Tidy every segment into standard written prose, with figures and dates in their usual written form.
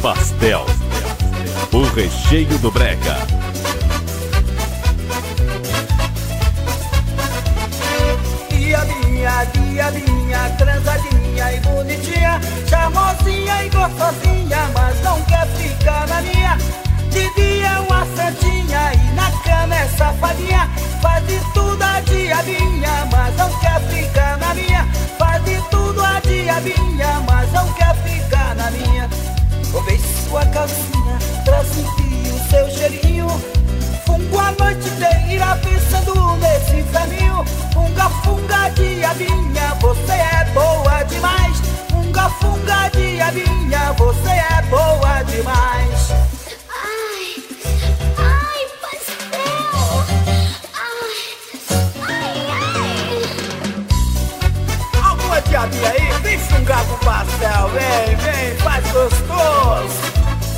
Pastel, o recheio do Brega. Diabinha, transadinha e bonitinha, charmosinha e gostosinha, mas não quer ficar na minha. De dia é uma santinha e na cama é safadinha, faz de tudo a diabinha, mas não quer ficar na minha. Faz de tudo a diabinha, mas não quer ficar na minha. Roubei sua calcinha pra sentir o seu cheirinho, fungo a noite inteira pensando nesse inferninho. Funga, funga, diabinha, você é boa demais. Funga, funga, diabinha, você é boa demais. Ai, pastel. Ai. Alguma diabinha aí? Vem fungar com pastel, vem, faz gostoso.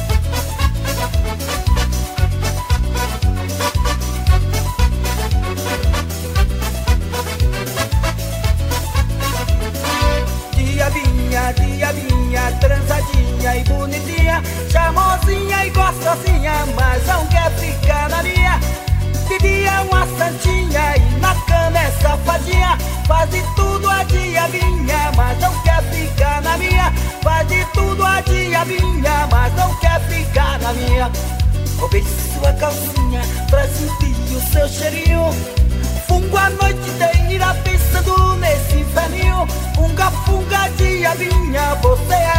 Diabinha, transadinha e bonitinha, charmosinha e gostosinha, mas não quer ficar na minha. De dia é uma santinha e na cama é safadinha, faz de tudo a diabinha, mas não quer ficar na minha. Faz de tudo a diabinha, mas não quer ficar na minha. Roubei sua calcinha pra sentir o seu cheirinho, fungo a noite inteira pensando nesse inferninho. Funga, funga, diabinha, você é